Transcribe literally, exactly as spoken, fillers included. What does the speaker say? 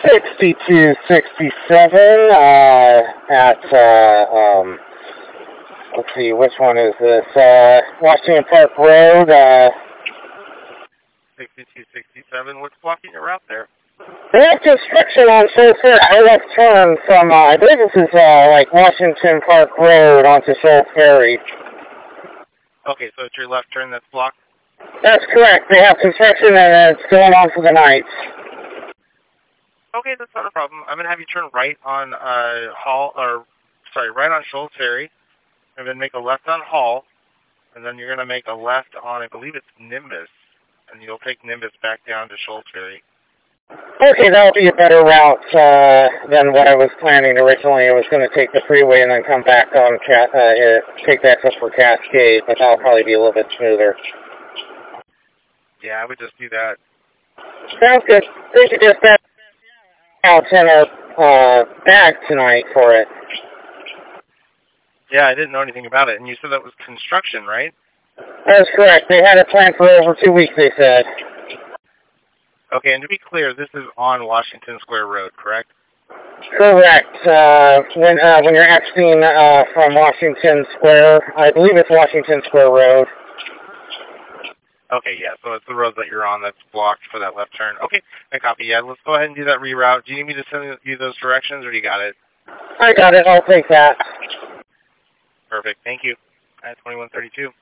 sixty-two sixty-seven uh, at, uh, um, let's see, which one is this? Uh, Washington Park Road. Uh, sixty-two sixty-seven, what's blocking your route there? They have construction on Shoals Ferry. I left turn from, uh, I believe this is, uh, like Washington Park Road onto Shoals Ferry. Okay, so it's your left turn that's blocked? That's correct. They have construction and it's going on for the night. Okay, that's not a problem. I'm going to have you turn right on uh, Hall, or, sorry, right on Shoals Ferry, and then make a left on Hall, and then you're going to make a left on, I believe it's Nimbus, and you'll take Nimbus back down to Shoals Ferry. Okay, that'll be a better route uh, than what I was planning originally. I was going to take the freeway and then come back on, Cat, uh, take the exit for Cascade, but that'll probably be a little bit smoother. Yeah, I would just do that. Sounds good. Thank you, dispatch. I'll send our uh, bag tonight for it. Yeah, I didn't know anything about it, and you said that was construction, right? That's correct. They had it planned for over two weeks, they said. Okay, and to be clear, this is on Washington Square Road, correct? Correct. Uh, when uh, when you're exiting uh, from Washington Square, I believe it's Washington Square Road. Okay, yeah, so it's the road that you're on that's blocked for that left turn. Okay, I copy. Yeah, let's go ahead and do that reroute. Do you need me to send you those directions, or do you got it? I got it. I'll take that. Perfect. Thank you. At twenty-one thirty-two.